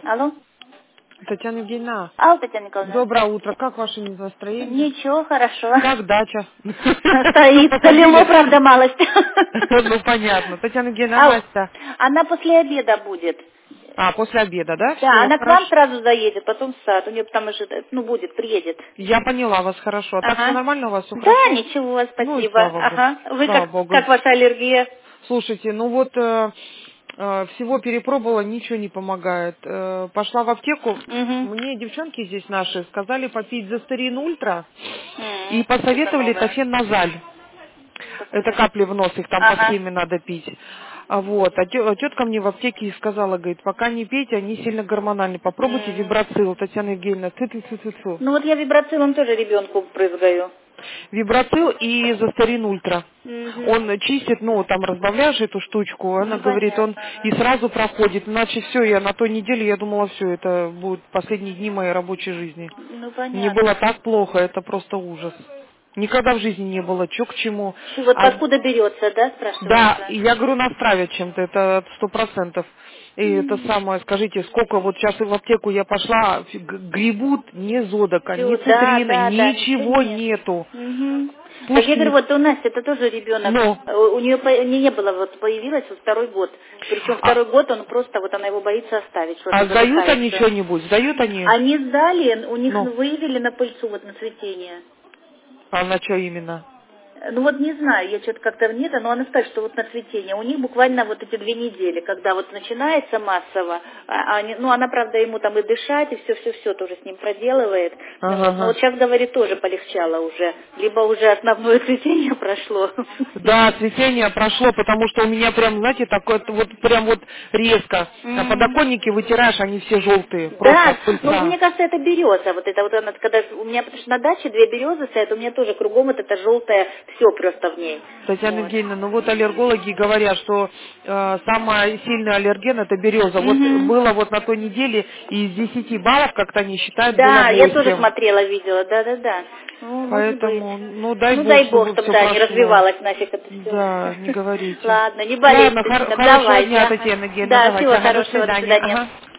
Алло. Татьяна Евгеньевна, Алло, Татьяна Николаевна. доброе утро. Как ваше настроение? Ничего, хорошо. Как дача? Стоит. Солимо, правда, малость. Ну, понятно. Татьяна Евгеньевна, Алло. Настя. Она после обеда будет. А, после обеда, да? Да, Все, она к вам хорошо. сразу заедет, потом в сад. У нее там ожидает, будет, приедет. Я поняла вас хорошо. А так все Ага. нормально у вас? Все Да, хорошо? ничего, Ну и спасибо. слава богу. Ага. Вы Слава как богу. ваша аллергия? Слушайте, ну вот всего перепробовала, ничего не помогает. Пошла в аптеку, Угу. мне девчонки здесь наши сказали попить Застарин Ультра и посоветовали Новое. Тофен-Назаль. Это Посмотрим. капли в нос, их там по Ага. схеме надо пить. Вот. А тетка мне в аптеке и сказала, говорит, пока не пейте, они сильно гормональные. Попробуйте вибрацил, Татьяна Евгеньевна. Тьфу-тьфу-тьфу-тьфу. Ну вот я вибрацилом тоже ребенку прызгаю. Вибрацил и Застарин Ультра. Угу. Он чистит, ну, там разбавляешь эту штучку, она Ну говорит, он понятно, и ага. сразу проходит. Иначе все, я на той неделе, я думала, все, это будут последние дни моей рабочей жизни. Ну Мне было понятно. так плохо, это просто ужас. Никогда в жизни не было, чё к чему. Вот А откуда берется, да, да, спрашивается? и я говорю, настраивать чем-то, это 100%. И это самое, скажите, сколько вот сейчас в аптеку я пошла, гребут ни зодока, ни Да, цитрина, да, да, ничего ничего нет. нету. Угу. Так я Пусть говорю, не... вот у Насти это тоже ребенок, Ну, у нее не было, вот появилась вот второй год. Причем а, второй год он просто, вот она его боится оставить, что а он сдают они задыхается. что-нибудь? Сдают они? Они сдали, у них Ну, выявили на пыльцу, вот на цветение. а на что именно? Ну вот не знаю, я что-то как-то нет, но она скажет, что вот на цветение. У них буквально вот эти 2 недели, когда вот начинается массово, она, правда, ему там и дышать, и все тоже с ним проделывает. Ну, Ага, вот. Но вот ага. сейчас, говорит, тоже полегчало уже. Либо уже основное цветение прошло. Да, цветение прошло, потому что у меня прям, знаете, такое вот прям вот резко. На подоконнике вытираешь, они все желтые, просто Да, от ну пыльца. мне кажется, это береза. Вот это вот она, когда у меня, потому что на даче 2 березы стоят, у меня тоже кругом вот это желтое все просто в ней. Татьяна Вот. Евгеньевна, ну вот аллергологи говорят, что самый сильный аллерген это береза. Вот Мгм. было вот на той неделе из 10 баллов, как-то они считают, было Да, я тоже 8. смотрела, видела, да. Ну, может быть. Поэтому, ну дай Ну, бог, дай бог, чтобы чтобы, все да, не прошло. развивалось нафиг это все. Да, не говорите. Ладно, не болейте, Ладно, Татьяна, хорошего давайте, дня, ага. Татьяна Евгеньевна, Да, давайте. всего Ага, до хорошего, до свидания. свидания. Ага.